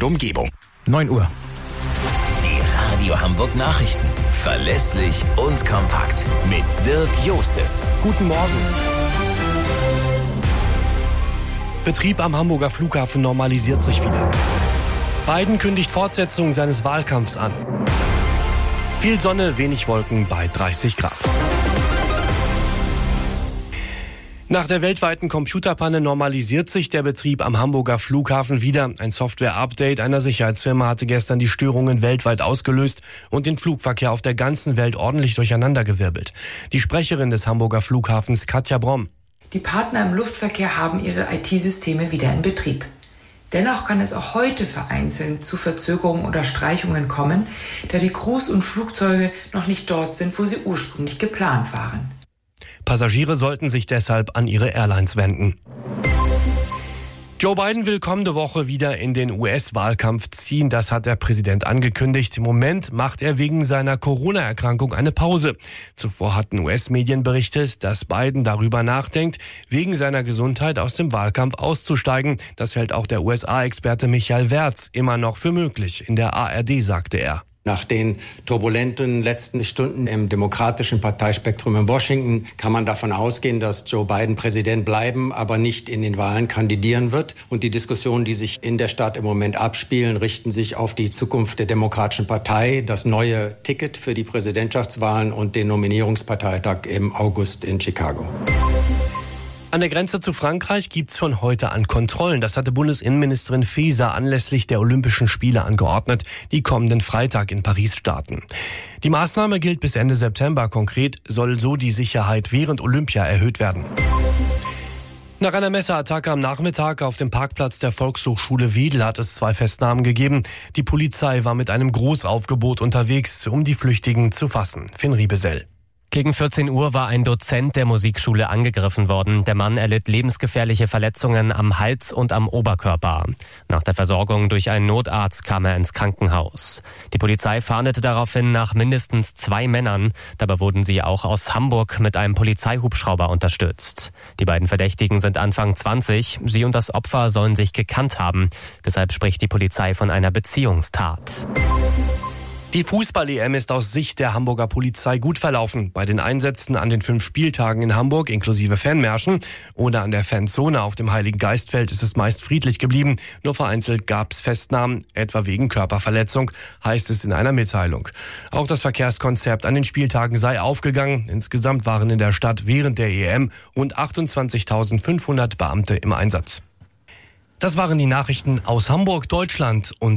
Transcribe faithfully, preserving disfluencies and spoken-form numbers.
Umgebung. neun Uhr. Die Radio Hamburg Nachrichten. Verlässlich und kompakt. Mit Dirk Jostes. Guten Morgen. Betrieb am Hamburger Flughafen normalisiert sich wieder. Biden kündigt Fortsetzung seines Wahlkampfs an. Viel Sonne, wenig Wolken bei dreißig Grad. Nach der weltweiten Computerpanne normalisiert sich der Betrieb am Hamburger Flughafen wieder. Ein Software-Update einer Sicherheitsfirma hatte gestern die Störungen weltweit ausgelöst und den Flugverkehr auf der ganzen Welt ordentlich durcheinandergewirbelt. Die Sprecherin des Hamburger Flughafens, Katja Bromm. Die Partner im Luftverkehr haben ihre I T-Systeme wieder in Betrieb. Dennoch kann es auch heute vereinzelt zu Verzögerungen oder Streichungen kommen, da die Crews und Flugzeuge noch nicht dort sind, wo sie ursprünglich geplant waren. Passagiere sollten sich deshalb an ihre Airlines wenden. Joe Biden will kommende Woche wieder in den U S-Wahlkampf ziehen. Das hat der Präsident angekündigt. Im Moment macht er wegen seiner Corona-Erkrankung eine Pause. Zuvor hatten U S-Medien berichtet, dass Biden darüber nachdenkt, wegen seiner Gesundheit aus dem Wahlkampf auszusteigen. Das hält auch der U S A-Experte Michael Wertz immer noch für möglich. In der A R D sagte er. Nach den turbulenten letzten Stunden im demokratischen Parteispektrum in Washington kann man davon ausgehen, dass Joe Biden Präsident bleiben, aber nicht in den Wahlen kandidieren wird. Und die Diskussionen, die sich in der Stadt im Moment abspielen, richten sich auf die Zukunft der Demokratischen Partei, das neue Ticket für die Präsidentschaftswahlen und den Nominierungsparteitag im August in Chicago. An der Grenze zu Frankreich gibt's von heute an Kontrollen. Das hatte Bundesinnenministerin Faeser anlässlich der Olympischen Spiele angeordnet, die kommenden Freitag in Paris starten. Die Maßnahme gilt bis Ende September. Konkret soll so die Sicherheit während Olympia erhöht werden. Nach einer Messerattacke am Nachmittag auf dem Parkplatz der Volkshochschule Wedel hat es zwei Festnahmen gegeben. Die Polizei war mit einem Großaufgebot unterwegs, um die Flüchtigen zu fassen. Finn Riebesell. Gegen vierzehn Uhr war ein Dozent der Musikschule angegriffen worden. Der Mann erlitt lebensgefährliche Verletzungen am Hals und am Oberkörper. Nach der Versorgung durch einen Notarzt kam er ins Krankenhaus. Die Polizei fahndete daraufhin nach mindestens zwei Männern. Dabei wurden sie auch aus Hamburg mit einem Polizeihubschrauber unterstützt. Die beiden Verdächtigen sind Anfang zwanzig. Sie und das Opfer sollen sich gekannt haben. Deshalb spricht die Polizei von einer Beziehungstat. Die Fußball-E M ist aus Sicht der Hamburger Polizei gut verlaufen. Bei den Einsätzen an den fünf Spieltagen in Hamburg inklusive Fanmärschen oder an der Fanzone auf dem Heiligen Geistfeld ist es meist friedlich geblieben. Nur vereinzelt gab es Festnahmen, etwa wegen Körperverletzung, heißt es in einer Mitteilung. Auch das Verkehrskonzept an den Spieltagen sei aufgegangen. Insgesamt waren in der Stadt während der E M rund achtundzwanzigtausendfünfhundert Beamte im Einsatz. Das waren die Nachrichten aus Hamburg, Deutschland und